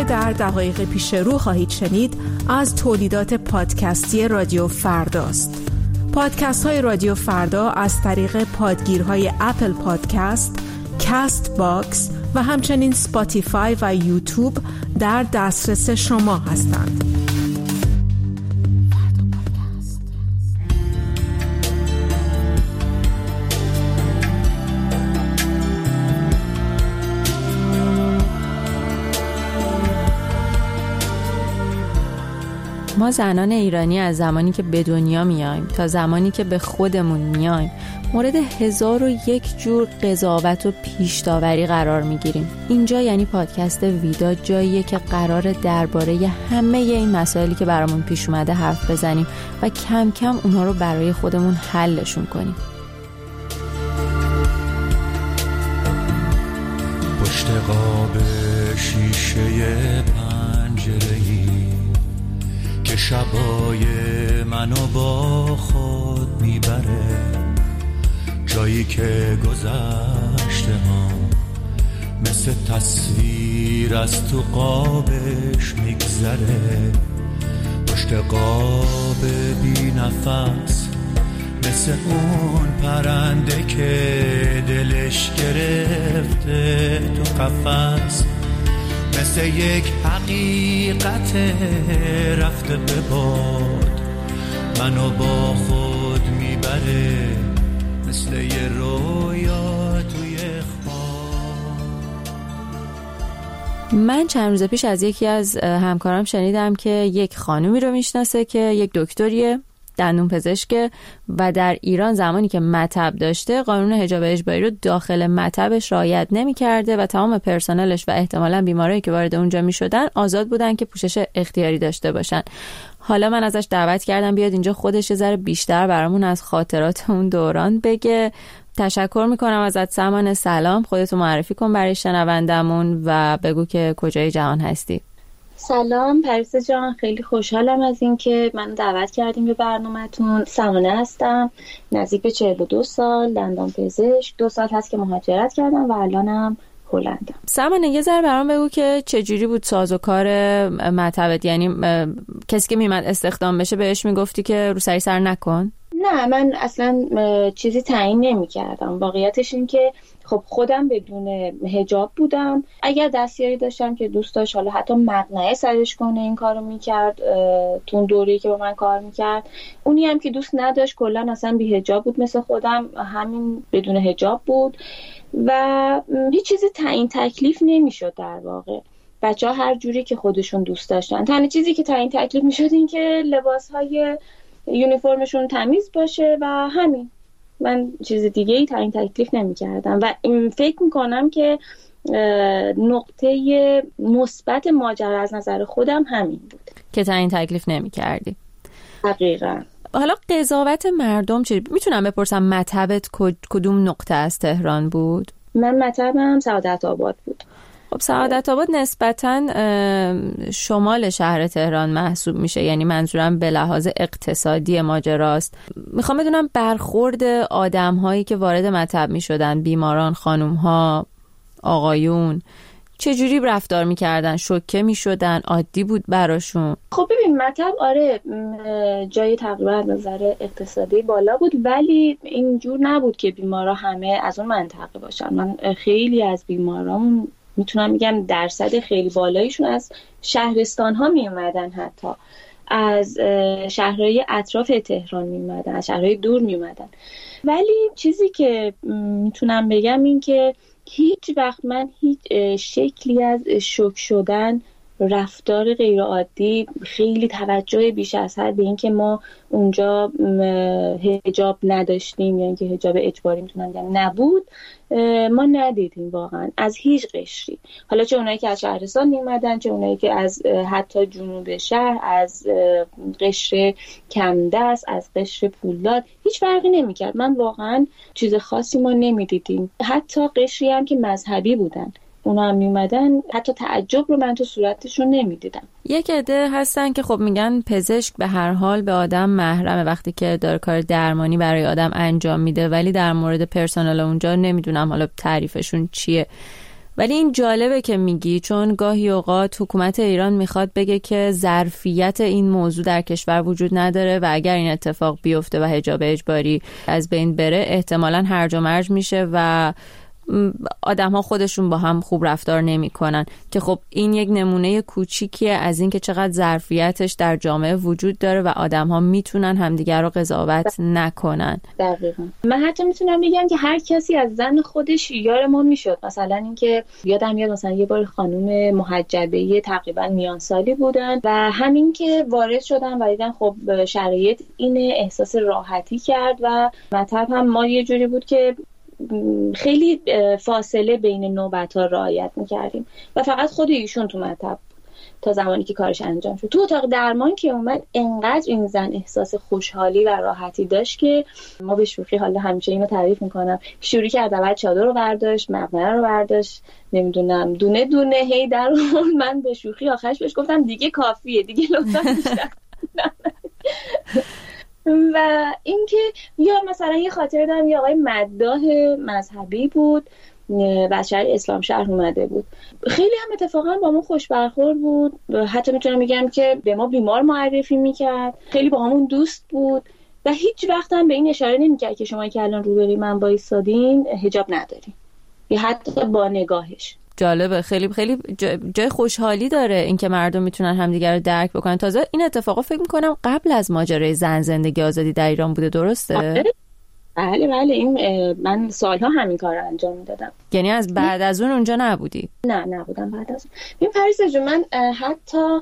در دقایق پیش رو خواهید شنید از تولیدات پادکستی رادیو فرداست. پادکست های رادیو فردا از طریق پادگیرهای اپل پادکست، کست باکس و همچنین سپاتیفای و یوتیوب در دسترس شما هستند. ما زنان ایرانی از زمانی که به دنیا میایم تا زمانی که به خودمون میایم مورد 1001 جور قضاوت و پیش داوری قرار میگیریم. اینجا یعنی پادکست ویدا جاییه که قراره درباره همه این مسائلی که برامون پیش اومده حرف بزنیم و کم کم اونها رو برای خودمون حلشون کنیم. پشت قاب شیشه پنجره‌ای که شبای منو با خود میبره، جایی که گذشته ها مثل تصویر از تو قابش میگذره. پشت قاب بی نفس مثل اون پرنده که دلش گرفته تو قفس، مثل یک حقیقت رفته به باد منو با خود میبره، مثل یه رویا توی خواب. من چند روز پیش از یکی از همکارام شنیدم که یک خانومی رو میشناسه که یک دکتریه، دندون پزشک، و در ایران زمانی که مطب داشته قانون حجاب اجباری رو داخل مطبش رعایت نمی‌کرده و تمام پرسنلش و احتمالاً بیمارایی که وارد اونجا می‌شدن آزاد بودن که پوشش اختیاری داشته باشن. حالا من ازش دعوت کردم بیاد اینجا خودش یه ذره بیشتر برامون از خاطرات اون دوران بگه. تشکر میکنم ازت سمانه. سلام، خودتو معرفی کن برای شنوندمون و بگو که کجای جهان هستی. سلام پریسا جان، خیلی خوشحالم از این که من دعوت کردیم به برنامه‌تون. سمانه هستم، نزدیک به 42 سال، دندان پزشک. 2 سال هست که مهاجرت کردم و الانم هلندم. سمانه یه ذره برام بگو که چجوری بود سازوکار مطبت؟ یعنی کسی که میمد استخدام بشه بهش میگفتی که رو سر نکن؟ نه، من اصلا چیزی تعیین نمی کردم. واقعیتش این که خب خودم بدون حجاب بودم. اگر دستیاری داشتم که دوست داشت حالا حتی مقنعه سرش کنه این کارو میکرد تو اون دوره‌ای که با من کار میکرد. اونی هم که دوست نداشت کلا اصلا بی حجاب بود مثل خودم، همین بدون حجاب بود و هیچ چیزی تعیین تکلیف نمیشد. در واقع بچه‌ها هر جوری که خودشون دوست داشتن. تنها چیزی که تعیین تکلیف میشد این که لباس‌های یونیفرمشون تمیز باشه و همین. من چیز دیگه ای تعیین تکلیف نمی کردم و فکر میکنم که نقطه مثبت ماجرا از نظر خودم همین بود که تعیین تکلیف نمی کردی. حقیقا. حالا قضاوت مردم چی؟ میتونم بپرسم مطبت کدوم نقطه از تهران بود؟ من مطبم سعادت آباد بود. خب سعادت آباد نسبتاً شمال شهر تهران محسوب میشه، یعنی منظورم به لحاظ اقتصادی ماجراست. میخوام بدونم برخورد آدم هایی که وارد مطب میشدن، بیماران، خانوم ها، آقایون، چجوری رفتار میکردن؟ شوکه میشدن؟ عادی بود براشون؟ خب ببین مطب آره جای تقریبا از نظر اقتصادی بالا بود، ولی اینجور نبود که بیمارا همه از اون منطقه باشن. من خیلی از بیماران میتونم بگم درصد خیلی بالایشون از شهرستان ها می اومدن، حتی از شهرهای اطراف تهران می اومدن، از شهرهای دور می اومدن. ولی چیزی که میتونم بگم این که هیچ وقت من هیچ شکلی از شوک شدن، رفتار غیر عادی، خیلی توجه بیش از حد به این که ما اونجا حجاب نداشتیم یا اینکه حجاب اجباری میتونم بگم نبود ما ندیدیم واقعا از هیچ قشری. حالا چه اونایی که از شهرستان میمدن، چه اونایی که از حتی جنوب شهر، از قشر کمدست، از قشر پولدار، هیچ فرقی نمیکرد. من واقعا چیز خاصی ما نمیدیدیم. حتی قشری هم که مذهبی بودن اونا هم میومدن، حتی تعجب رو من تو صورتشون نمیدیدم. یک عده هستن که خب میگن پزشک به هر حال به آدم محرمه وقتی که داره کار درمانی برای آدم انجام میده، ولی در مورد پرسنل اونجا نمیدونم حالا تعریفشون چیه. ولی این جالبه که میگی، چون گاهی اوقات حکومت ایران میخواد بگه که ظرفیت این موضوع در کشور وجود نداره و اگر این اتفاق بیفته و حجاب اجباری از بین بره احتمالاً هرج و مرج میشه و آدم ها خودشون با هم خوب رفتار نمی کنن، که خب این یک نمونه کوچیکیه از این که چقدر ظرفیتش در جامعه وجود داره و آدم ها میتونن همدیگر رو قضاوت نکنن. دقیقاً. من حتی میتونم بگم که هر کسی از زن خودش یار ما میشد. مثلا اینکه یادم میاد مثلا یه بار خانم محجبه تقریبا میان سالی بودن و همین که وارد شدن و دیدن خب شرایط اینه، احساس راحتی کرد و مطلب هم ما یه جوری بود که خیلی فاصله بین نوبت‌ها رعایت می‌کردیم و فقط خود ایشون تو مطب تا زمانی که کارش انجام شد. تو اتاق درمان که اومد انقدر این زن احساس خوشحالی و راحتی داشت که ما به شوخی حالا همیشه اینو تعریف میکنم، شروع کرد اول چادر رو برداشت، مقنعه رو برداشت، نمیدونم دونه دونه هی در اون. من به شوخی آخرش بهش گفتم دیگه کافیه، دیگه لطفا بیشتر. و اینکه یا مثلا یه خاطره دارم، یه آقای مداح مذهبی بود از شهر اسلام شهر اومده بود، خیلی هم اتفاقا با ما خوش برخورد بود، حتی میتونم بگم که به ما بیمار معرفی میکرد، خیلی با همون دوست بود و هیچ وقت هم به این اشاره نمیکرد که شما که الان روبروی من بایستادین حجاب ندارین، یا حتی با نگاهش. جالبه، خیلی خیلی جای خوشحالی داره اینکه مردم میتونن همدیگر رو درک بکنن. تازه این اتفاقا فکر میکنم قبل از ماجرای زن زندگی آزادی در ایران بوده، درسته؟ بله این من سالها همین کار رو انجام میدادم. یعنی از بعد از اونجا نبودی؟ نه نبودم بعد از اون. این پریسا جون، من حتی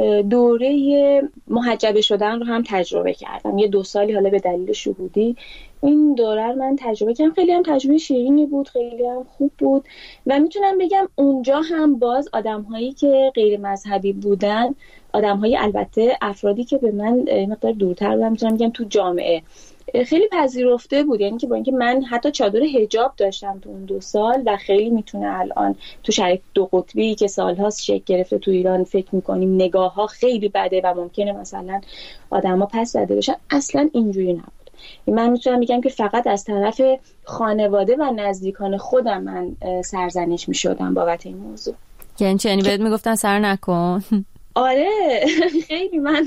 دوره محجبه شدن رو هم تجربه کردم، یه 2 سالی حالا به دلیل شهودی این دوره رو من تجربه کردم. خیلی هم تجربه شیرینی بود، خیلی هم خوب بود و میتونم بگم اونجا هم باز آدم‌هایی که غیر مذهبی بودن، آدم‌های البته افرادی که به من مقدار دورتر بودن، میتونم بگم تو جامعه خیلی پذیرفته بود. یعنی که با اینکه من حتی چادر حجاب داشتم تو اون 2 سال و خیلی میتونه الان تو شرایط 2 قطبی که سالهاست شکل گرفته تو ایران فکر میکنیم نگاه‌ها خیلی بده و ممکنه مثلا آدم‌ها پس زده بشن، اصلا اینجوری نبود. من میتونم بگم که فقط از طرف خانواده و نزدیکان خودم من سرزنش میشدم بابت این موضوع. یعنی بهت میگفتن سر نکن؟ آره خیلی من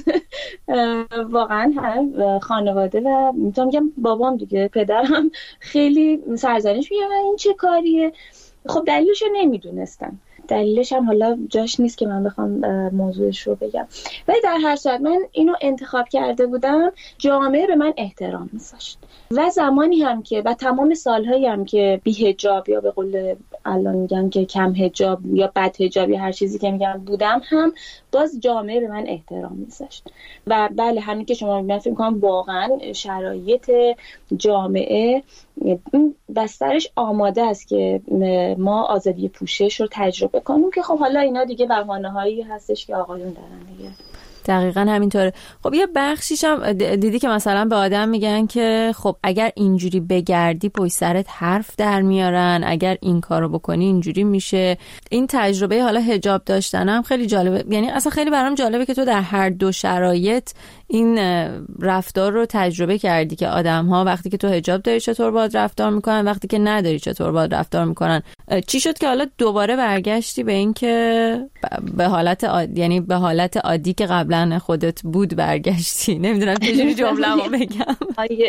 واقعا هم خانواده و میتونم بگم بابام دیگه، پدرم خیلی سرزنش میگه این چه کاریه. خب دلیلش رو نمیدونستم، دلیلش هم حالا جاش نیست که من بخوام موضوعش رو بگم، ولی در هر صورت من اینو انتخاب کرده بودم. جامعه به من احترام میذاشت و زمانی هم که و تمام سالهایی هم که بی حجاب یا به قول الان میگن که کم حجاب یا بد حجاب یا هر چیزی که میگن بودم، هم باز جامعه به من احترام میذاشت. و بله همین که شما میگن فکر می‌کنم واقعا شرایط جامعه بسترش آماده است که ما آزادی پوشش رو تجربه کنیم، که خب حالا اینا دیگه بهانه‌هایی هستش که آقایون دارن دیگه. دقیقاً همینطوره. خب یه بخشیش هم دیدی که مثلا به آدم میگن که خب اگر اینجوری بگردی پشت سرت حرف در میارن، اگر این کارو بکنی اینجوری میشه. این تجربه حالا حجاب داشتن هم خیلی جالبه، یعنی اصلا خیلی برام جالبه که تو در هر دو شرایط این رفتار رو تجربه کردی که آدم‌ها وقتی که تو حجاب داری چطور باهات رفتار میکنن، وقتی که نداری چطور باهات رفتار میکنن. چی شد که حالا دوباره برگشتی به این که به حالت عادی که قبلا خودت بود برگشتی؟ نمیدونم چجوری جمله‌مو بگم.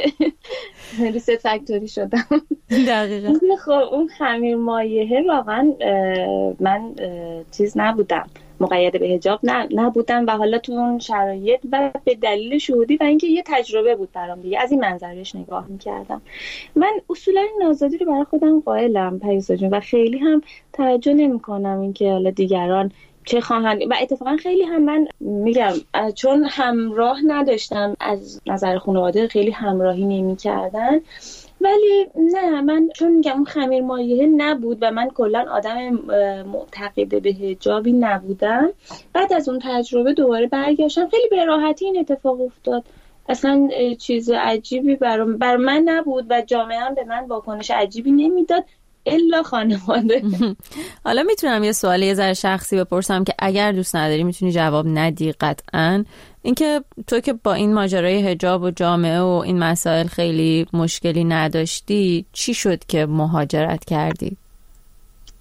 ریست فکتوری شدم. دقیقاً. خب اون خمیر مایحه واقعا من چیز نبودم، مقید به حجاب نبودم و حالا تو اون شرایط و به دلیل شهودی و اینکه یه تجربه بود برام دیگه، از این منظرش نگاه می‌کردم. من اصولا این آزادی رو برای خودم قائلم پریسا جون و خیلی هم توجه نمی‌کنم اینکه حالا دیگران چه خواهند. و اتفاقا خیلی هم من میگم چون همراه نداشتم، از نظر خانواده خیلی همراهی نمی‌کردن، ولی نه من چون میگم اون خمیر مایحه نبود و من کلا آدم معتقد به حجابی نبودم. بعد از اون تجربه دوباره برگشتم، خیلی به راحتی این اتفاق افتاد، اصلا چیز عجیبی بر من نبود و جامعه هم به من واکنش عجیبی نمیداد الا خانواده. حالا میتونم یه سوال یه ذره شخصی بپرسم که اگر دوست نداری میتونی جواب ندی قطعاً، اینکه تو که با این ماجرای حجاب و جامعه و این مسائل خیلی مشکلی نداشتی، چی شد که مهاجرت کردی؟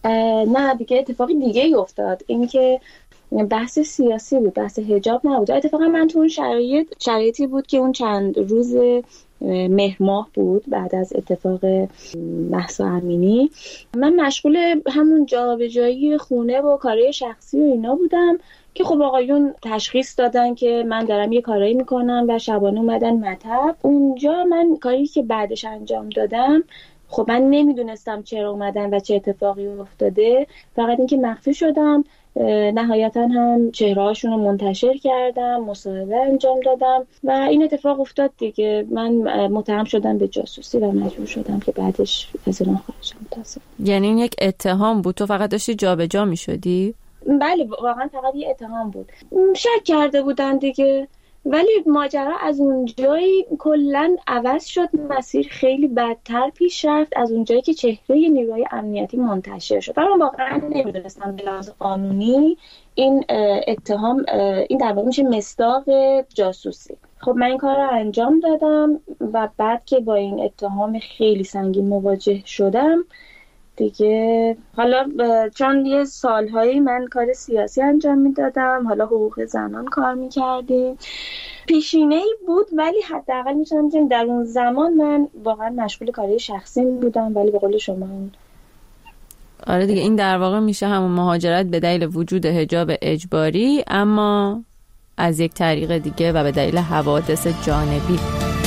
نه دیگه اتفاقی دیگه ای افتاد، این که بحث سیاسی بود، بحث حجاب نبود. اتفاقا من تو اون شرایطی بود که اون چند روز مهر ماه بود بعد از اتفاق مهسا امینی، من مشغول همون جابجایی خونه و کارهای شخصی و اینا بودم که خب آقایون تشخیص دادن که من دارم یه کارایی میکنم و شبانه اومدن مطب. اونجا من کاری که بعدش انجام دادم، خب من نمیدونستم چرا اومدن و چه اتفاقی افتاده، فقط اینکه مخفی شدم. نهایتا هم چهرهاشون رو منتشر کردم، مصاحبه انجام دادم و این اتفاق افتاد دیگه. من متهم شدم به جاسوسی و مجبور شدم که بعدش از ایران خارج شم. متاسفم. یعنی این یک اتهام بود، تو فقط داشتی جابجا می‌شدی؟ بله واقعا فقط یه اتهام بود، شک کرده بودن دیگه. ولی ماجرا از اونجایی کلن عوض شد، مسیر خیلی بدتر پیش رفت از اونجایی که چهره نیروهای امنیتی منتشر شد. من واقعا نمیدونستم به لحاظ قانونی این اتهام، این در واقع میشه مصداق جاسوسی. خب من این کار رو انجام دادم و بعد که با این اتهام خیلی سنگین مواجه شدم دیگه، حالا چون یه سالهایی من کار سیاسی انجام میدادم، حالا حقوق زنان کار میکردیم، پیشینه‌ای بود، ولی حداقل میتونم بگم در اون زمان من واقعا مشغول کاری شخصی بودم. ولی به قول شما آره دیگه، این در واقع میشه همون مهاجرت به دلیل وجود حجاب اجباری، اما از یک طریق دیگه و به دلیل حوادث جانبی.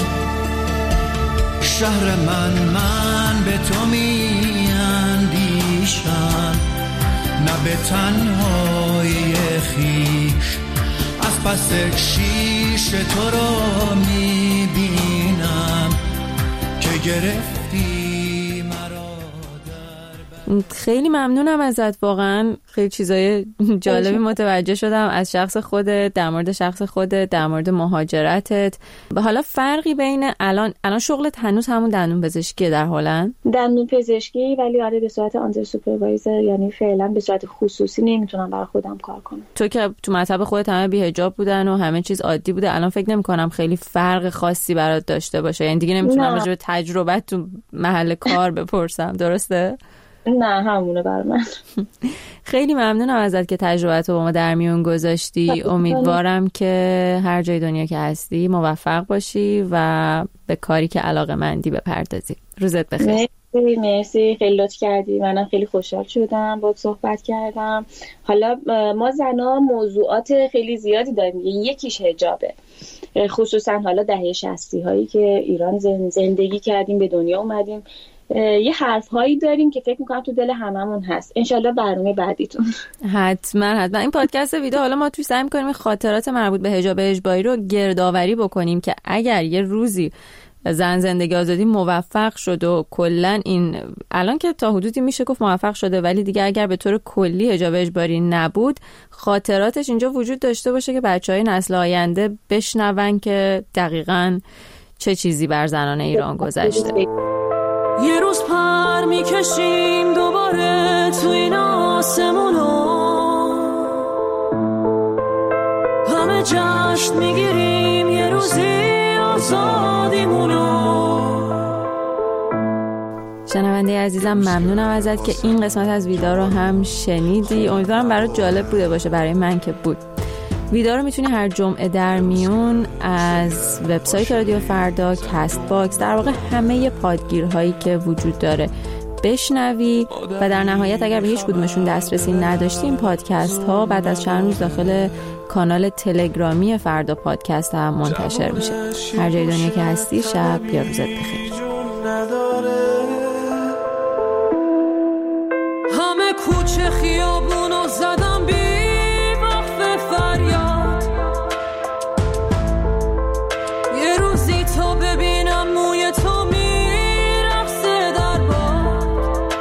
شهر من به تو میاندیشم، نه به تنهایی خویش، از پس شیشه تو رو میبینم که گرفتی مرا در. خیلی ممنونم ازت، واقعا خیلی چیزای جالبی متوجه شدم از شخص خودت، در مورد شخص خودت، در مورد مهاجرتت. و حالا فرقی بین الان شغلت هنوز همون دندون پزشکیه در هلند؟ دندون پزشکی، ولی آره به صورت آندر سوپروایزر، یعنی فعلا به صورت خصوصی نمیتونم برای خودم کار کنم. تو که تو مطب خودت همه بی حجاب بودن و همه چیز عادی بوده، الان فکر نمی‌کنم خیلی فرق خاصی برات داشته باشه، یعنی دیگه نمیتونم راجع به تجربت تو محل کار بپرسم، درسته؟ نه همونه بر من. خیلی ممنونم ازت که تجربتو با ما در میون گذاشتی. امیدوارم که هر جای دنیا که هستی موفق باشی و به کاری که علاقه‌مندی بپردازی. روزت بخیر. مرسی، خیلی لطف کردی. منم خیلی خوشحال شدم باهات صحبت کردم. حالا ما زنا موضوعات خیلی زیادی داریم، یکیش حجابه، خصوصا حالا دهه 60 هایی که ایران زندگی کردیم، به دنیا اومدیم، یه حرف‌هایی داریم که فکر می‌کنم تو دل هممون هست. انشالله برنامه بعدیتون حتما این پادکست ویدیو، حالا ما توی سعی می‌کنیم خاطرات مربوط به حجاب اجباری رو گردآوری بکنیم که اگر یه روزی زن زندگی آزادی موفق شد و کلا این الان که تا حدودی میشه گفت موفق شده، ولی دیگه اگر به طور کلی حجاب اجباری نبود، خاطراتش اینجا وجود داشته باشه که بچهای نسل آینده بشنون که دقیقاً چه چیزی بر زنان ایران گذشته. یه روز پر میکشیم دوباره تو این آسمونو، همه جشن میگیریم یه روزی آزادیمونو. شنونده عزیزم ممنونم ازت که این قسمت از ویدا رو هم شنیدی. امیدوارم برات جالب بوده باشه، برای من که بود. ویدا رو میتونی هر جمعه در میون از وبسایت رادیو فردا، کست باکس، در واقع همه پادگیرهایی که وجود داره بشنوی. و در نهایت اگر به هیچ کدومشون دسترسی نداشتی، این پادکست ها بعد از چند روز داخل کانال تلگرامی فردا پادکست هم منتشر میشه. هر جای دنیا که هستی، شب یا روزت بخیر. همه کوچه خیابونو زدم بی وقف فریاد، یه روزی تو ببینم موی تو میرقصه در باد،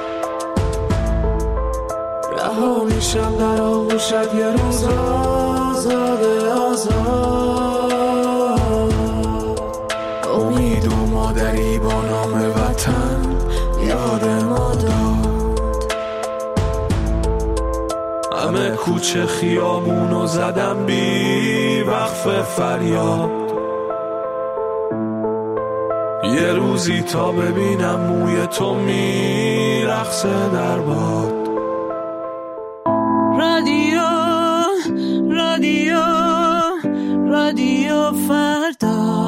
رها میشم در آغوشت یه روز آزاده آزاد. امید و مادری با نام وطن یاد ما داد، همه کوچه خیابونو زدم بی وقف فریاد، یه روزی تا ببینم موی تو میرقصه در باد. رادیو فردا.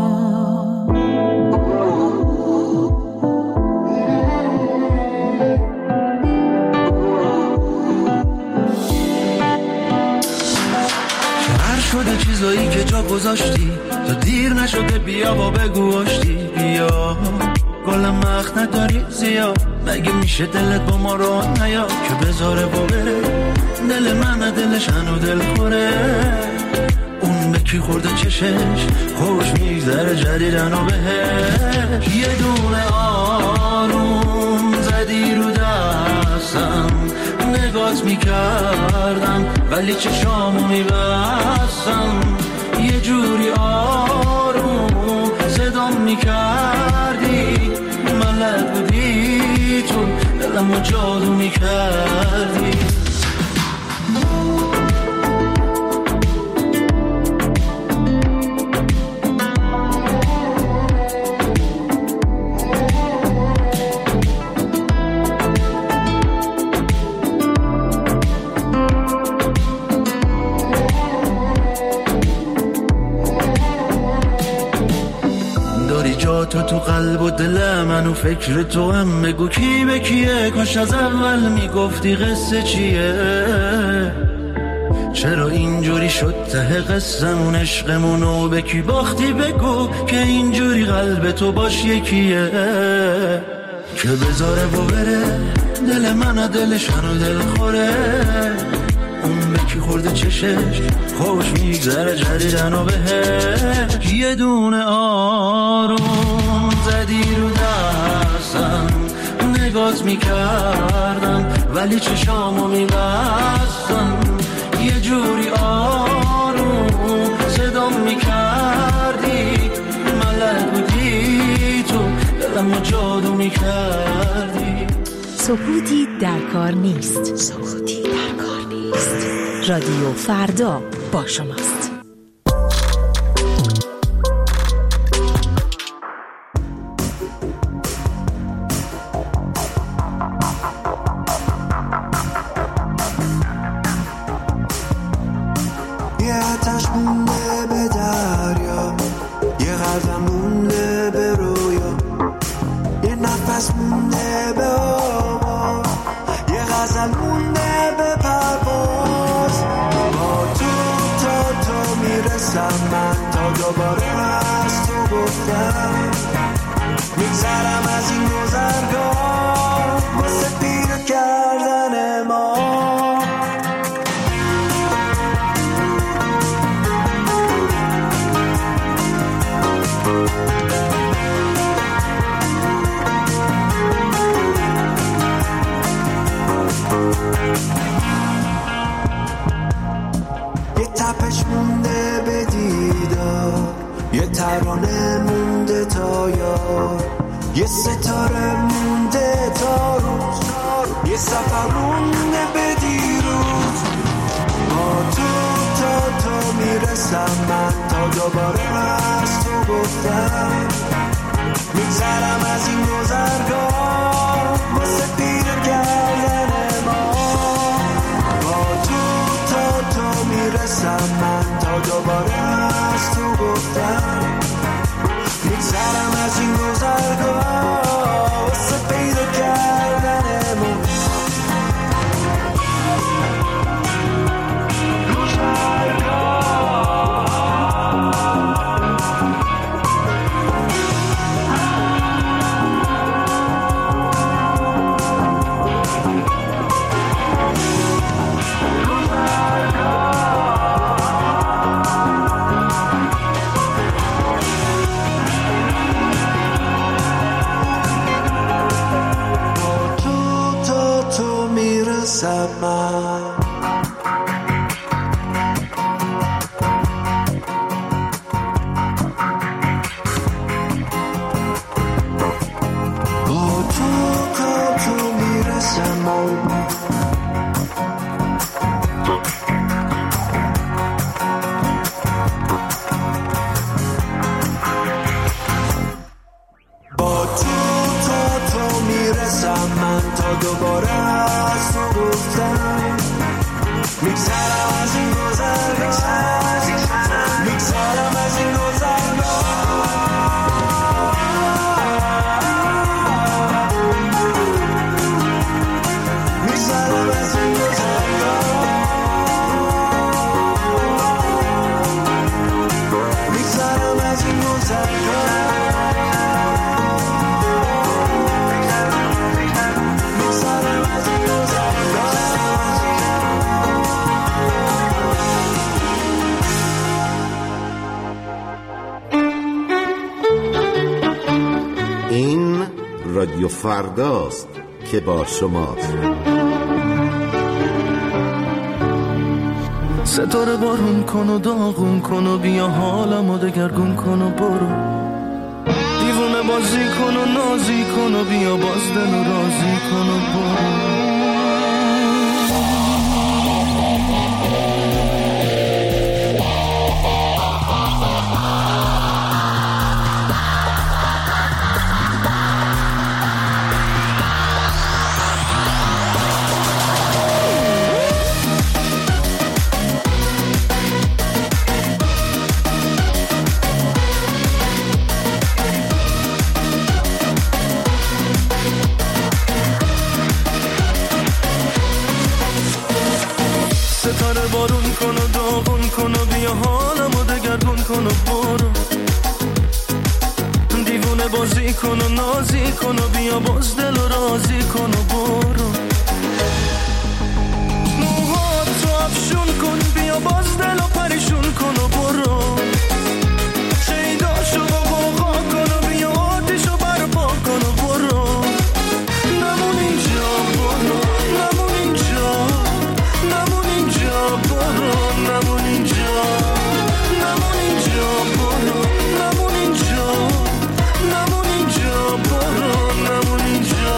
شده چیزایی که جا گذاشتی تو دیر نشده بیا و بگو آشتی بیا گل مخ نداری زیاد مگه میشه دلت با ما رو نیا که بذاره و بره دل من دلش هنو دل خوره اون به کی خورده چشش خوش میگذره جدیدن و بهش یه دونه آروم زدی رو دستم نگات میکردم ولی چشامو میبستم یه جوری آروم صدام میکردی ملک بودی تو دلمو جادو میکردی تو قلب و دل من و فکر تو هم بگو کی به کیه کاش از اول میگفتی قصه چیه چرا اینجوری شد ته قصمون عشقمونو به کی باختی بگو که اینجوری قلب تو باش یکیه که بذاره و بره دل من دلش هنو دل خوره اون به کی خورده چشش خوش میگذره جدیدن و بهش یه دونه آروم زدی رو دستم نگات میکردم ولی چشامو میبستم یه جوری آروم صدام میکردی ملک بودی تو دلمو جادو میکردی سکوتی در کار نیست. سکوتی در کار نیست. رادیو فردا با شماست. یه آتش مونده به دریا یه قدم مونده به رویا یه نفس مونده به آوا یه غزل مونده به پرواز با تو میرسم من تا دوباره از تو گفتم میگذرم از این گذرگاه واسه پیر کردن ما یه تپش مونده به دیدار یه ترانه مونده تا یار یه ستاره مونده تا روز یه سفر مونده به دیروز با تو میرسم من تا دوباره از تو گفتم میگذرم از این گذرگاه واسه پیر کردن ما با تو میرسم من تا دوباره از تو گفتم میگذرم از این گذرگاه واسه پیدا کردن ما از این گذرگاه این رادیو فرداست که با شماست. ستاره بارون کن و داغون کن و بیا حالمو دگرگون کن و برو، دیوونه بازی کن و نازی کن و بیا باز دل و رازی کن و برو. ستاره بارون کن و داغون کن و بیا حالمو دگرگون کن و برو، دیوونه بازی کن و نازی کن و بیا باز دل و رازی کن و برو. موهاتو افشون کن بیا باز دل و پریشون کن و برو، شیداشو با غوغا کن و بیا آتیشو برپا کن و برو. نمون اینجا برو، نمون اینجا، نمون اینجا برو، نمون اینجا، نمون اینجا برو، نمون اینجا، نمون اینجا برو، نمون اینجا.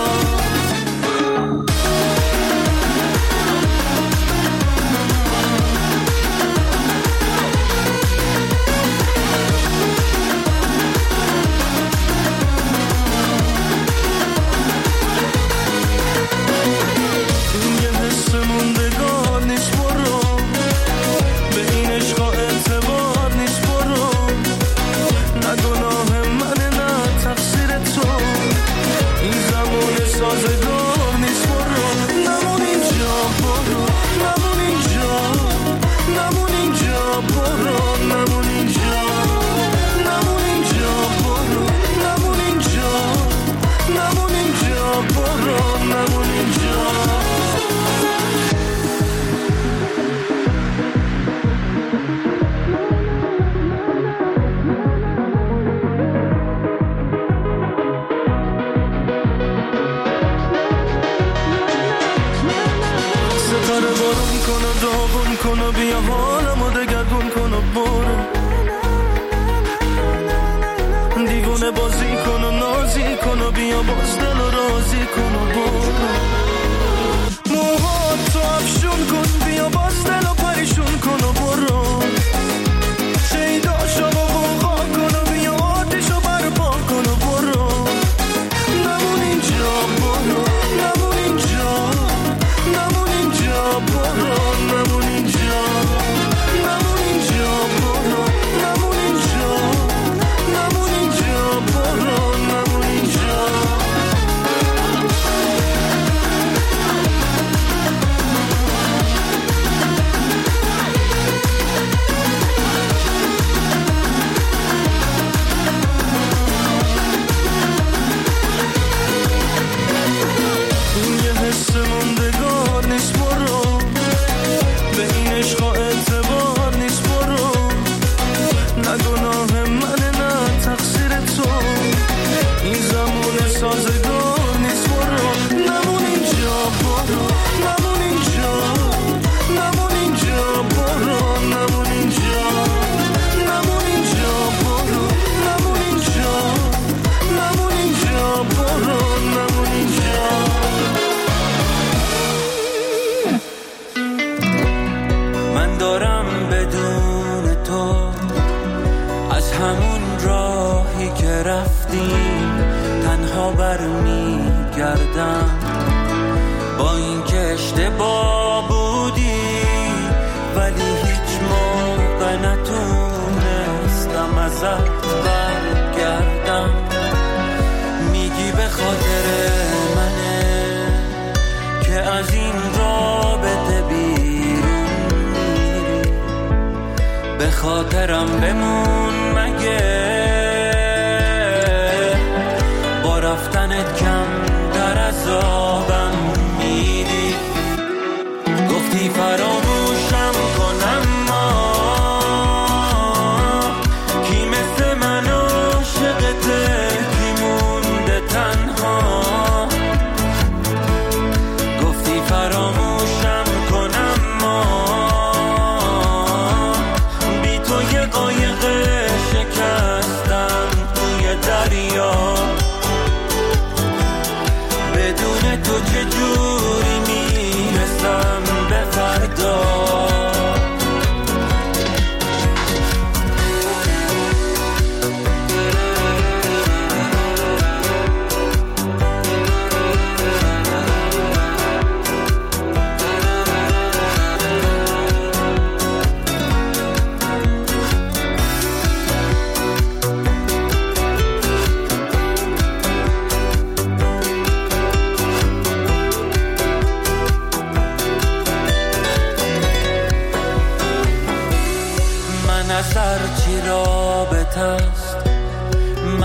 با این که اشتباه بودی ولی هیچ موقع نتونستم ازت برگردم. میگی به خاطر منه که از این رابطه بیرون میری، به خاطرم بمون مگه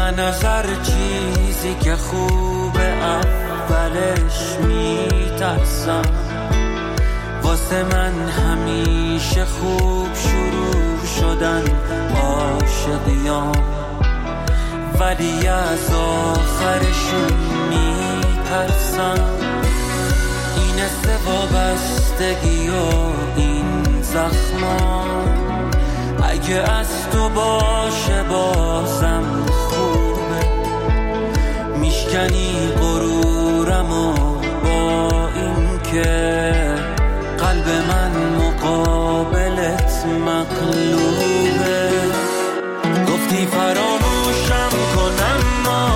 من از هر چیزی که خوبه اولش میترسم، واسه من همیشه خوب شروع شدن عاشقیام، ولی از آخرشون میترسم. این وابستگی و این زخما اگه از تو باشه بازم خوبه، میشکنی غرورمو با این که قلب من مقابلت مقلوبه. گفتی فراموشم کنم ما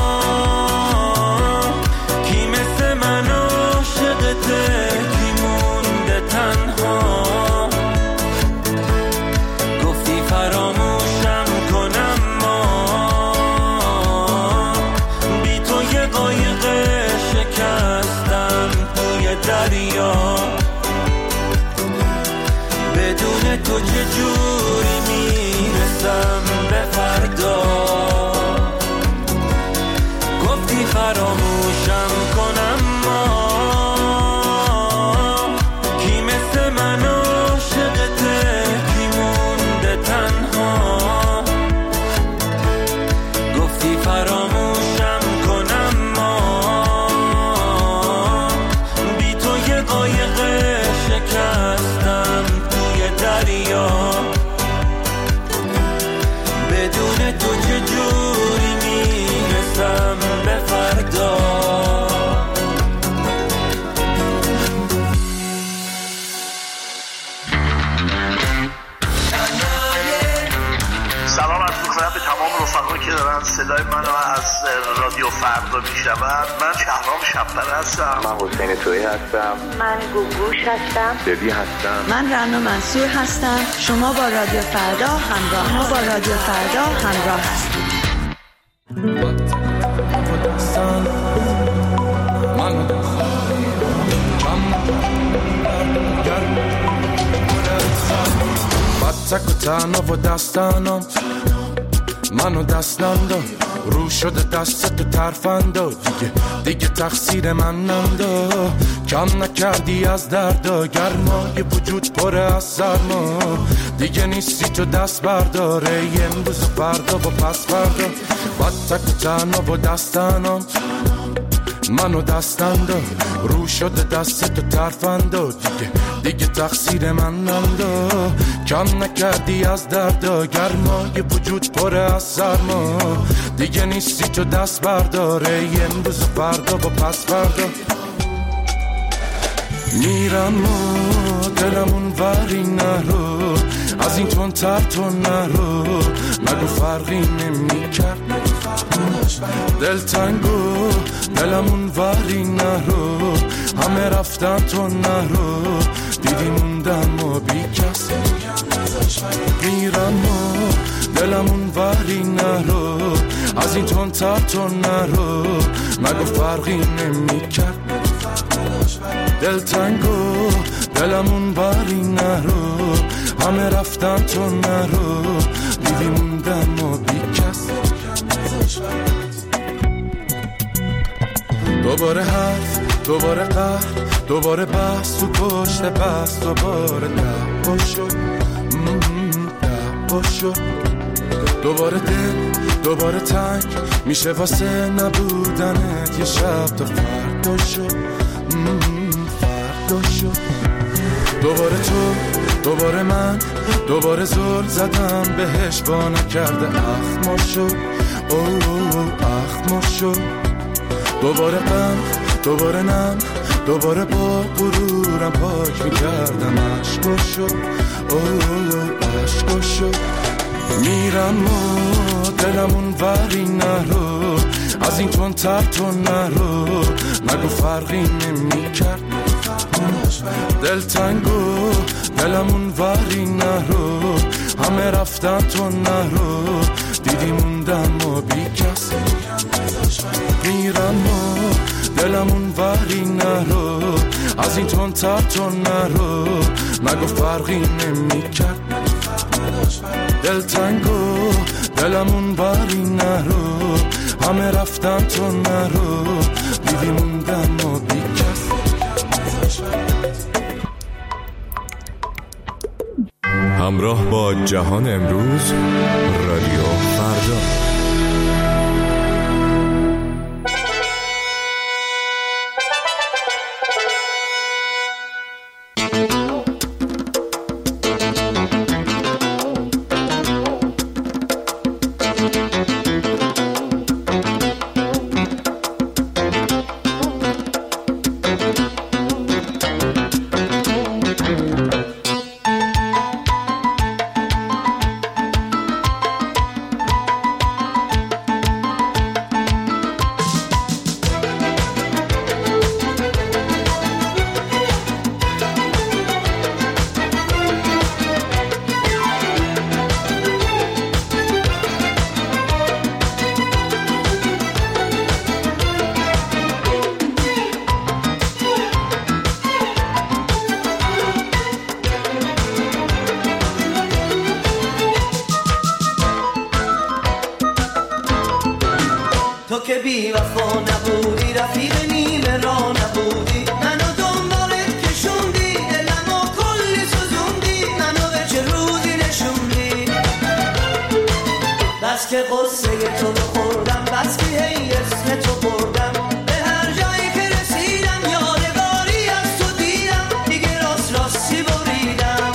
کی مثل من عاشقته، کی مونده تنها. گفتی فراموشم کنم ما بی تو یه قایق شکستم توی دریا، بدون تو چجوری میرسم به فردا. گفتی فراموشم کنم ما کی مثل من عاشقته، کی مونده تنها. گفتی فراموشم کنم ما بی تو یه قایق شکستم توی دریا، بدون تو چجوری میرسم به فردا. سلام عرض می‌کنم به تمام رفقایی که دارن صدای منو از رادیو فردا میشنون. من شهرام شب‌پره هستم. من حسین تویی هستم. من گوگوش هستم. دبی هستم. من رنا منصور هستم. شما با رادیو فردا همراه هستید. تک و تنها و دستانم منو دست ننداز، رو شده دست تو ترفندا، دیگه تقصیر من نندا. کم نکردی از دردا، گرمای وجود پره از سرما، دیگه نیستی تو دست برداره امروز و فردا و پس فردا. بعد تک و تنها و دستانم منو دست ننداز، رو شده دست تو ترفندا، دیگه تقصیر من نندا. کم نکردی از دردا، گرمای وجود پره از سرما، دیگه نیستی تو دست برداره امروز و فردا و پس فردا. میرم و دلمون وری نرو، از این تون تر تو نرو، نگو فرقی نمی کرد دل تنگو، دلمون وری نرو، همه رفتن تو نرو، دیدی موندم و بی کس. میرم و دلمون وری نرو، از این تون تر تو نرو، نگو فرقی نمی کرد دل تنگو، دلمون وری نرو، همه رفتن تو نرو، دیدی موندم و بی کس. دوباره حرف، دوباره قهر، دوباره بحث تو پشت بحث، دوباره دعوا شد، دعوا شد. دوباره دل، دوباره تنگ میشه واسه نبودنت، یه شب تا فردا شد، فردا شد. دوباره تو، دوباره من، دوباره زل زدم بهش با نکرده اخما شد، اخما شد. دوباره غم، دوباره نم، دوباره با غرورم پاک میکردم عشقا شد، عشقا شد. میرم و دلمون وری نرو، از این تون تر تو نرو، نگو فرقی نمی کرد دل تنگو، دلمون وری نرو، همه رفتن تو نرو، دیدی موندم و بی کس. میرم و دلمون وری نرو، از این تون تر تو نرو، نگو فرقی نمی کرد دل تنگو، دلمون بری نرو، همه رفتن تو نرو، دیدی موندم و بی کس. همراه با جهان امروز، رادیو فردا. تو که بی وفا نبودی، رفیق نیمه را نبودی، منو دنبالت کشوندی، دلمو کلی سوزوندی، منو به چه روزی نشوندی. بس که قصه تو رو خوردم، بس که هی اسم تو بردم، به هر جایی که رسیدم یادگاری از تو دیدم، دیگه راست راستی بریدم.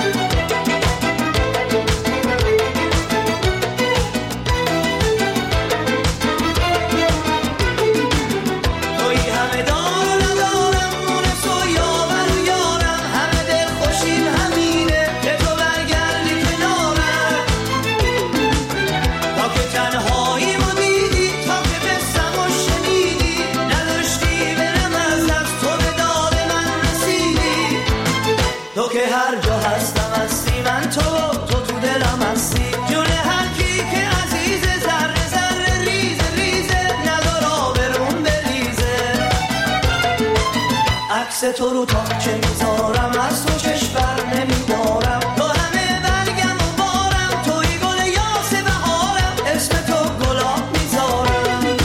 تو که هر جا هستم هستی، من تو دلم هستی، جون هر کی که عزیزه، ذره ذره ریزه ریزه، ندار آبرون بریزه. عکس تو رو تا چه میذارم، از تو چشم بر نمیدارم، تو همه برگم و بارم، توی گل یاس بهارم، اسم تو گلاب میذارم.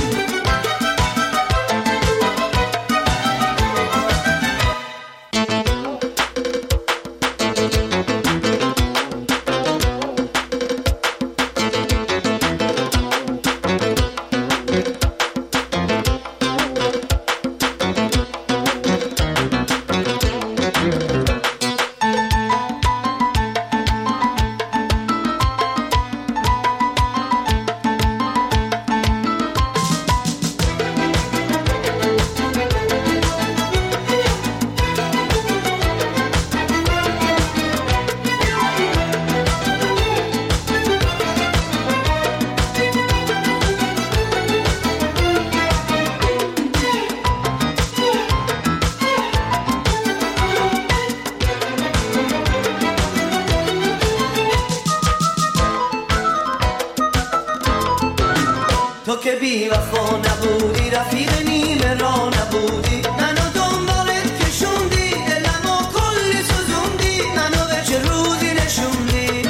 تو که بی وفا نبودی، رفیق نیمه را نبودی، منو دنبالت کشوندی، دلمو کلی سوزوندی، منو به چه روزی نشوندی.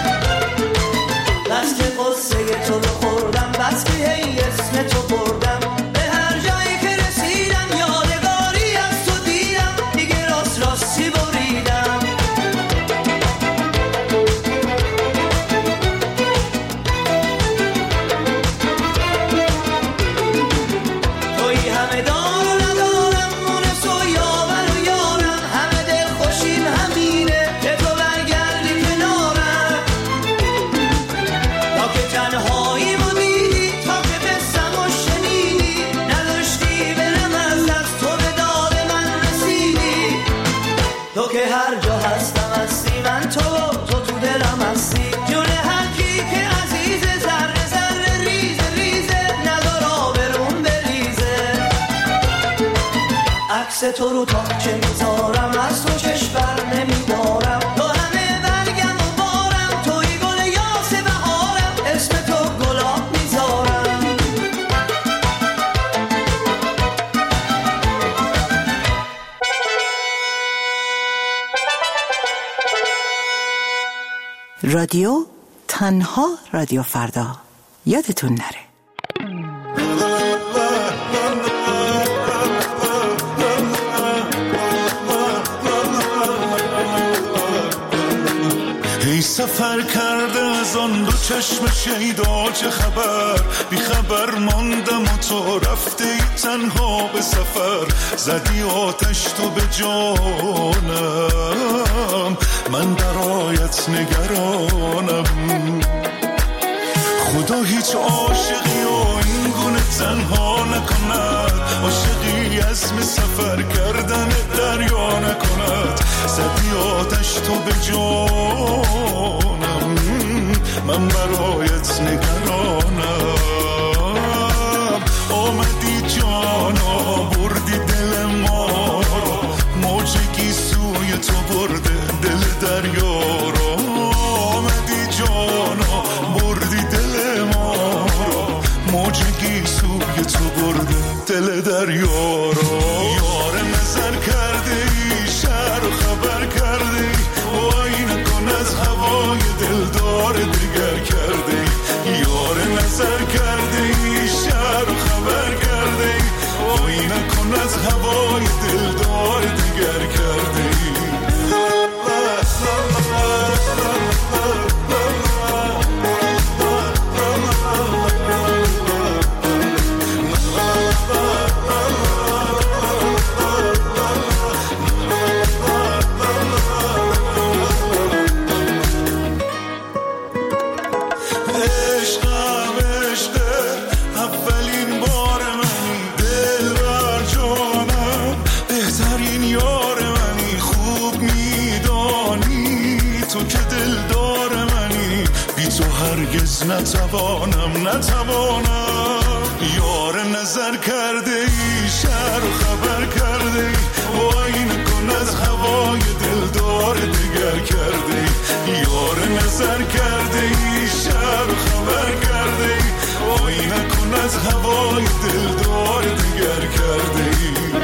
بس که قصه تو رو خوردم، بس که هی اسم تو بردم، به هر جایی که رسیدم یادگاری از تو دیدم، دیگه راست راستی بریدم. تو که هر جا هستم هستی، من تو دلم هستی، جون هر کی که عزیزه، ذره ذره ریزه ریزه، ندار آبرون بریزه. عکس تو رو تا چه میذارم، از تو چشم بر نمیدارم، تو همه برگم و بارم، توی گل یاس بهارم، اسم تو گلاب میذارم. رادیو تنها رادیو فردا یادتون نره. سفر کرده از آن دو چشم شیدا چه خبر، بی خبر ماندم و تو رفته ای تنها به سفر، زدی آتش تو به جانم، من برایت نگرانم. خدا هیچ عاشقی و این گونه تنها نکند، عاشقی عزم سفر کردن دریا نکند، زدی آتش تو به جانم، من برایت نگرانم. آمدی جانا بردی دل ما را، موجگی سوی تو برده دل دریا را. آمدی جانا بردی دل ما را، موجگی سوی تو برده دل دریا را. یار نظر کرده ای شهر و خبر کرده ای، وای نکن از هوای دلدار دیگر کرده ای. یار نظر کرده ای شهر و خبر کرده ای، وای نکن از هوای دلدار دیگر کرده ای. نتوانم. یار نظر کرده ای شهر و خبر کرده ای، وای نکن از هوای دلدار دیگر کرده ای. یار نظر کرده ای شهر و خبر کرده ای، وای نکن از هوای دلدار دیگر کرده ای.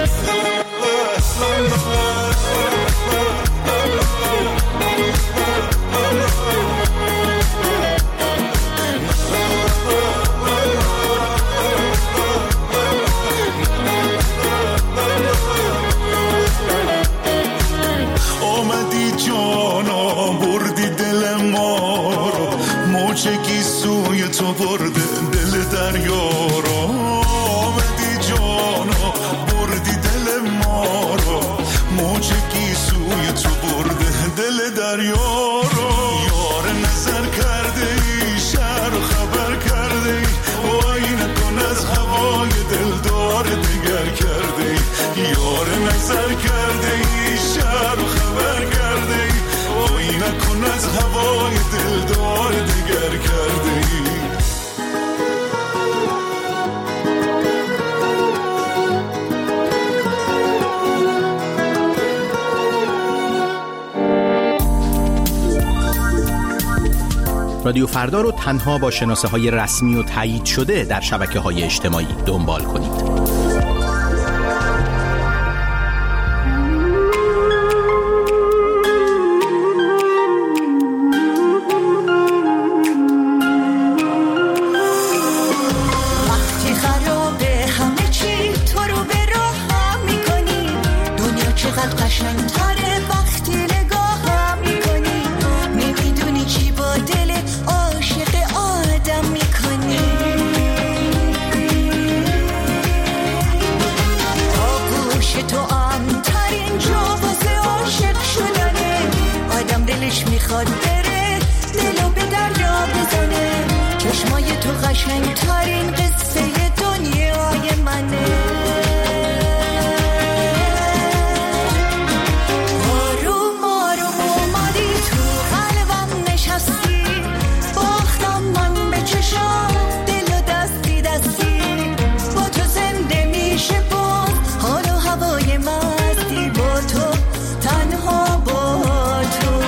موجگی سوی تو برده دل دریا را. آمدی جانا بردی دل ما را، موجگی سوی تو برده دل دریا را. یار نظر کرده ای شهر و خبر کرده ای، وای نکن از هوای دلدار دیگر کرده ای. یار نظر کرده ای شهر و خبر کرده ای، وای نکن از هوای دلدار دیگر کرده ای. رادیو فردا رو تنها با شناسه‌های رسمی و تایید شده در شبکه‌های اجتماعی دنبال کنید. میخواد بره دلو به دریا بزنه، چشمای تو قشنگترین قصه دنیای منه. آروم آروم اومدی تو قلبم نشستی، باختم من به چشم دلو دستی دستی، با تو زنده میشه باز حال و هوای مستی، با تو تنها با تو.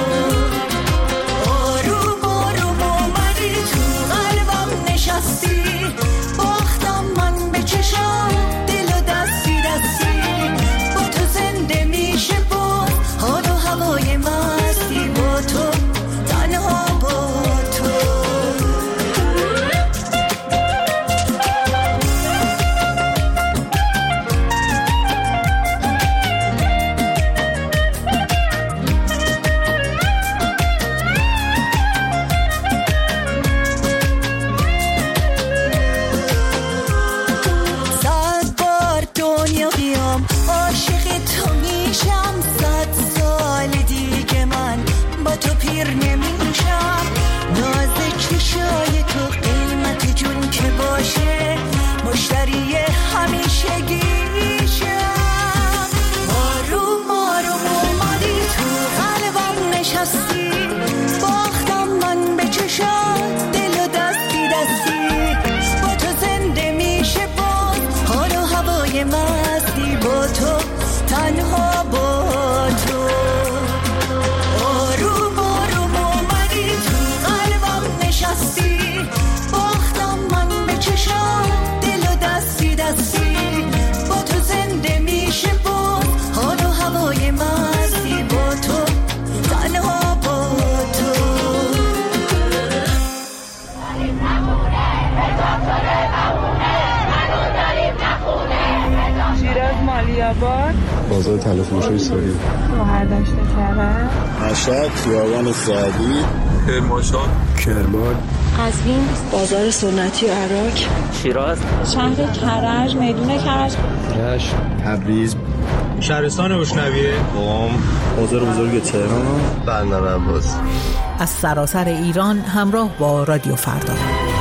جلال‌آباد، بازار طلع‌فروشی ساری، شهرداشت کرج، مشهد، خیابان سعدی، کرمانشاه، کرمان، قزوین، بازار سنتی و عراق، شیراز، شهر کرج، میدون کرج، رشت، تبریز، شهرستان بشنویه، قم، بازار بزرگ تهران، بندر عباس. از سراسر ایران همراه با رادیو فردا.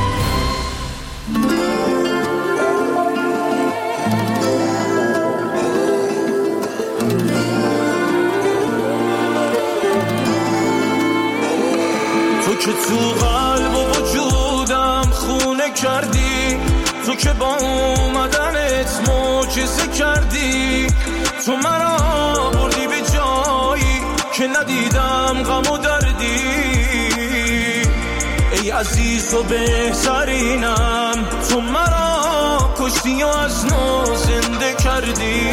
تو که تو قلب و وجودم خونه کردی، تو که با اومدنت معجزه کردی، تو مرا بردی به جایی که ندیدم غم و دردی. ای عزیز و بهترینم، تو مرا کشتی و از نو زنده کردی.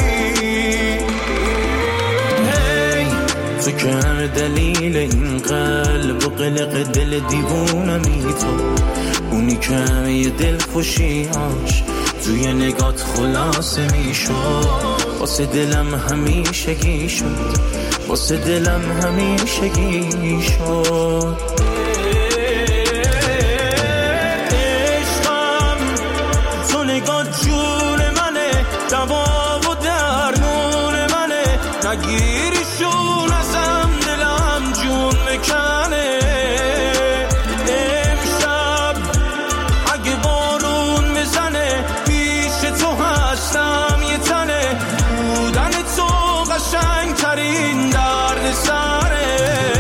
تو که همه دلیل این قلب و قلق دل دیوونمی، تو اونی که همه دل خوشیاش توی نگات خلاصه میشد. واسه دلم همیشگی شد، واسه دلم همیشگی شد. عشقم تو نگات جون منه، دوا و درمون منه، نگیریشون ازم دلم جون میکنه. امشب اگه بارون میزنه پیش تو هستم یه تنه، بودن تو قشنگ ترین درد سره.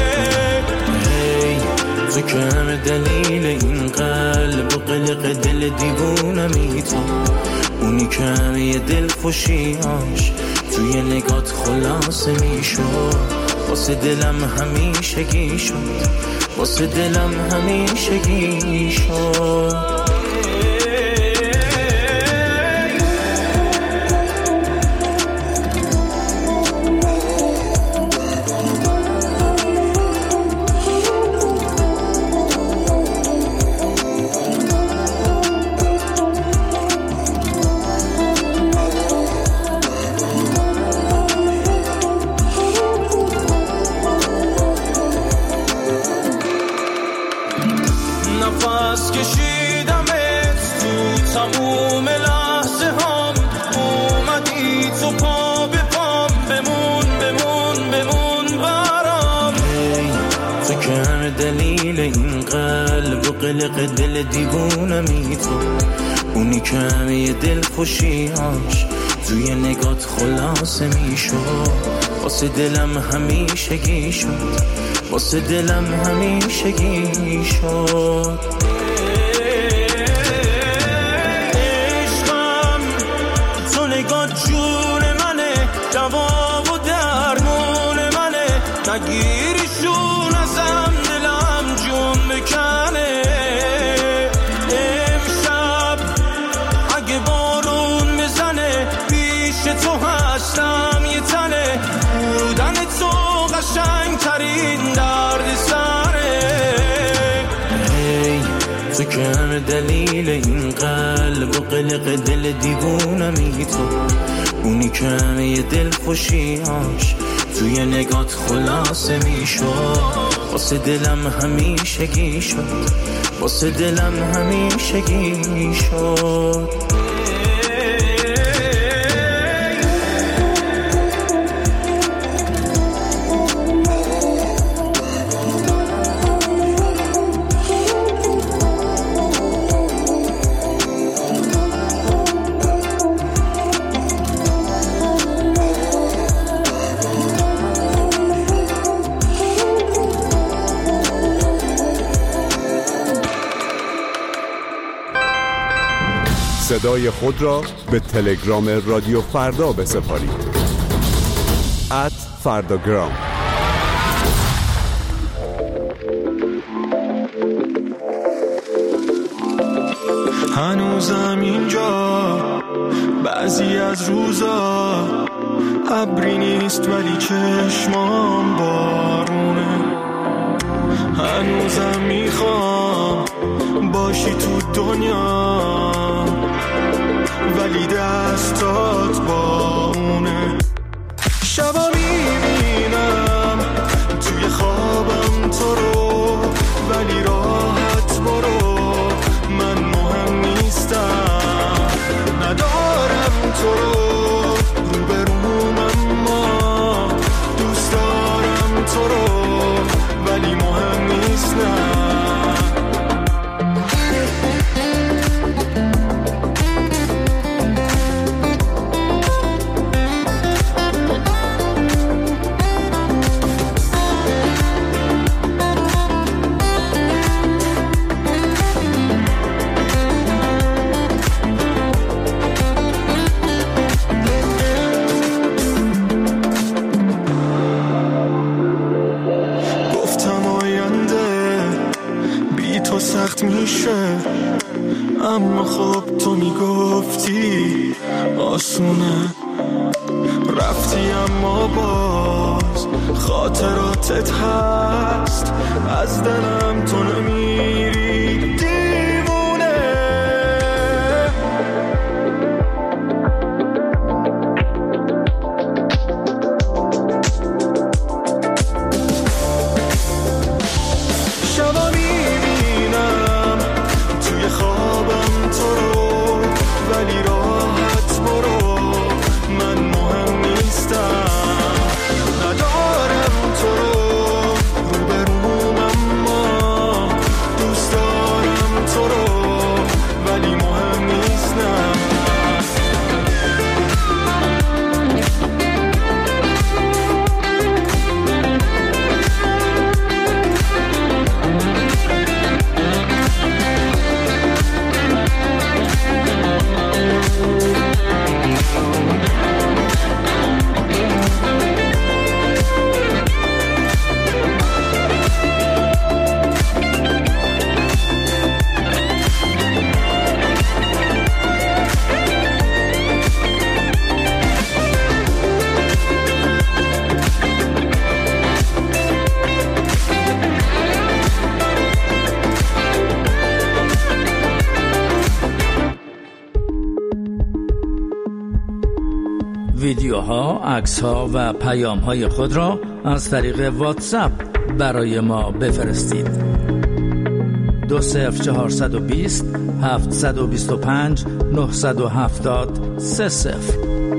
تو که همه دلیل این قلب و قلق دل دیوونمی، تو اونی که همه دل خوشیاش توی نگات خلاصه میشد. واسه دلم همیشگی شد، واسه دلم همیشگی شد. نفس کشیدمت تو تموم لحظه هم، اومدی تو پا به پام، بمون بمون بمون برام. تو که همه دلیل این قلب و قلق دل دیوونمی، تو اونی که همه دل خوشیاش توی نگات خلاصه میشد. واسه دلم همیشگی شد، واسه دلم همیشگی شد. عشقم تو نگات جون منه، دوا و درمون منه، نگیریشون ازم دلم جون میکنه. امشب اگه بارون میزنه پیش تو هستم یه تنه، بودن تو قشنگ ترین درد سره. تو که همه دلیل این قلب و قلق دل دیوونمی، تو اونی که همه دل خوشیاش توی نگات خلاصه میشد. واسه دلم همیشگی شد، واسه دلم همیشگی شد. صدای خود را به تلگرام رادیو فردا بسپارید. @فرداگرام. هنوزم اینجا بعضی از روزا ابری نیست ولی چشمام بارونه. هنوزم میخوام باشی تو دنیا ولی دستات با اونه. شبا میبینم توی خوابم تو رو، ولی راحت برو، من مهم نیستم. ندارم تو رو روبروم، اما دوست دارم تو رو، ولی مهم نیستم. میشه، اما خب تو میگفتی آسونه. رفتی اما باز خاطراتت هست، از دلم تو نمیری دیوونه. شبا میبینم توی خوابم تو رو، ولی راحت برو، من مهم نیستم. ندارم تو رو روبروم، اما دوست دارم تو رو، ولی مهم نیستم. ویدیوها، عکس‌ها و پیام‌های خود را از طریق واتساپ برای ما بفرستید. 20420 725 970 30.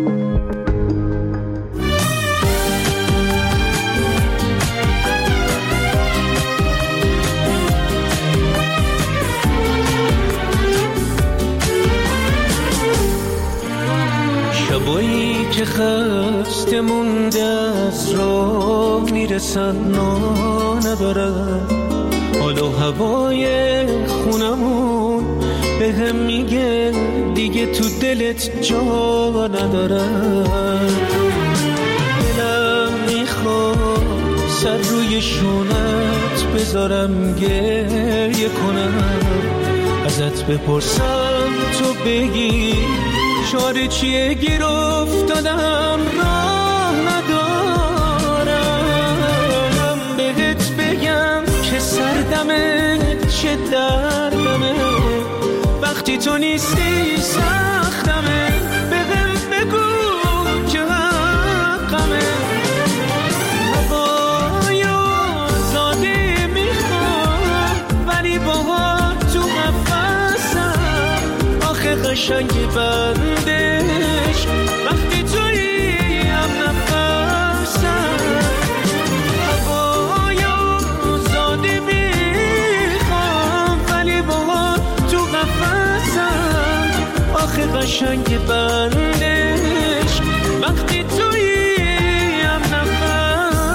شبایی که خسته مونده از راه میرسن، ندارم حالا هوای خونمون به هم میگه دیگه تو دلت جا ندارم. دلم میخواد سر روی شونت بذارم گریه کنم، ازت بپرسم تو بگی شعار چیه، گیر افتادم راه ندارم. بهت بگم که سردمه چه دردمه، وقتی تو نیستی سختمه. بهم بگو که حقمه، هوای آزادی میخوام، ولی باهات تو قفسم. آخه قشنگی بندش وقتی تویی هم نفسم. هوای آزادی میخوام، ولی باهات تو قفسم. آخه قشنگی بندش وقتی تویی هم نفسم.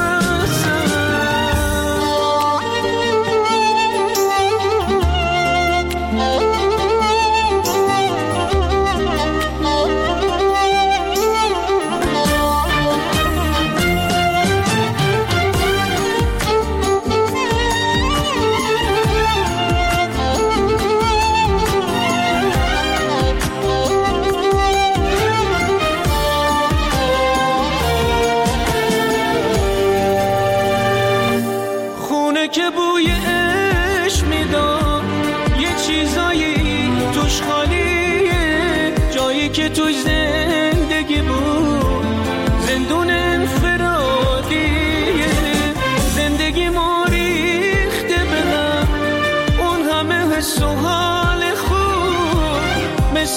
که بوی عشق میداد، یه چیزایی توش خالیه، جایی که توش زندگی بود، زندون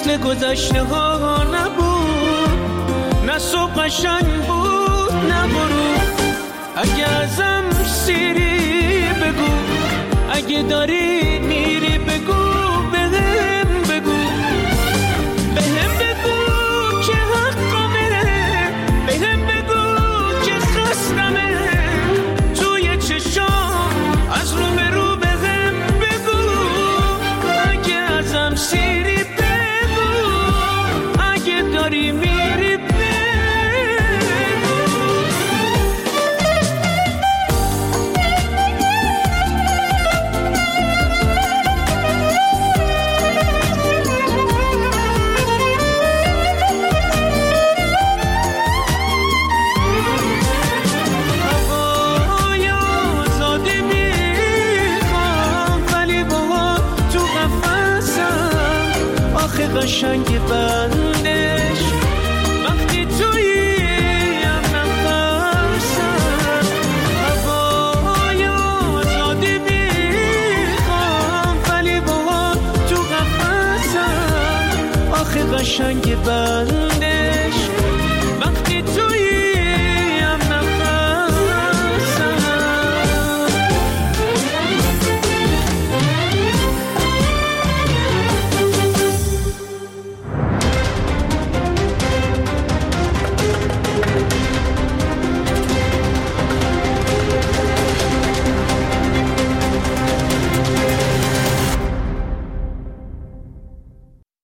مثل گذشته ها نبود، نه صبح قشنگ بود نه غروب. اگه ازم سیری بگو، اگه داری میری بگو، بهم بگو، بهم بگو که حقمه، بهم بگو که خستمه. توی چشام از رو به رو بهم بگو، اگه ازم سیری بگو، اگه داری میری بگو. قشنگ بندش وقتی تویم نفسم، هوای آزادی میخوام ولی با تو قفسم. آخه قشنگ بندش